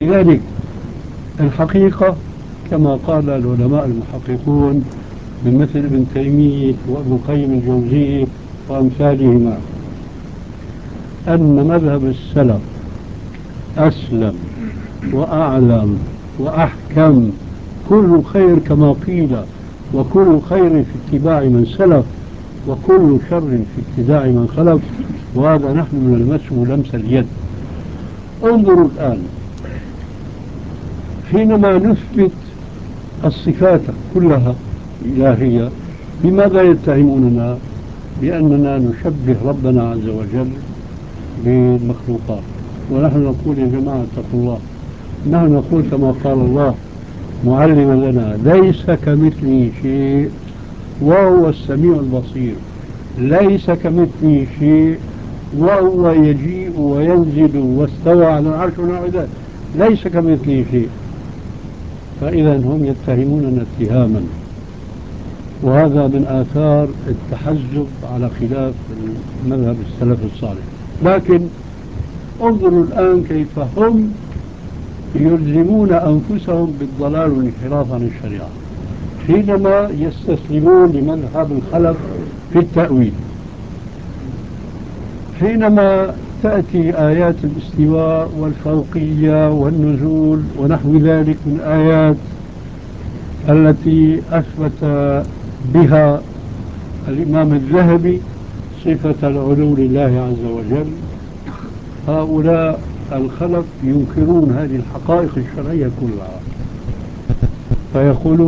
لذلك الحقيقة كما قال العلماء المحققون بمثل ابن تيمية وابن القيم الجوزية وأمثالهما أن مذهب السلف أسلم وأعلم وأحكم. كل خير كما قيل، وكل خير في اتباع من سلف، وكل شر في ابتداع من خلف، وهذا نحن نلمسه لمس اليد. انظروا الآن حينما نثبت الصفات كلها الإلهية، بماذا يتهموننا؟ بأننا نشبه ربنا عز وجل بالمخلوقات، ونحن نقول يا جماعة اتقوا الله. نحن نقول كما قال الله معلما لنا: ليس كمثله شيء وهو السميع البصير. ليس كمثله شيء وهو يجيء وينزل واستوى على العرش ونحو ذلك. ليس كمثله شيء. فإذا هم يتهموننا اتهاما، وهذا من آثار التحزب على خلاف مذهب السلف الصالح. لكن انظروا الآن كيف هم يلزمون أنفسهم بالضلال والانحراف عن الشريعة حينما يستسلمون لمذهب الخلف في التأويل. حينما تأتي آيات الاستواء والفوقية والنزول ونحو ذلك من آيات التي أثبت بها الإمام الذهبي صفة العلو لله عز وجل، هؤلاء الخلف ينكرون هذه الحقائق الشرعية كلها، فيقولون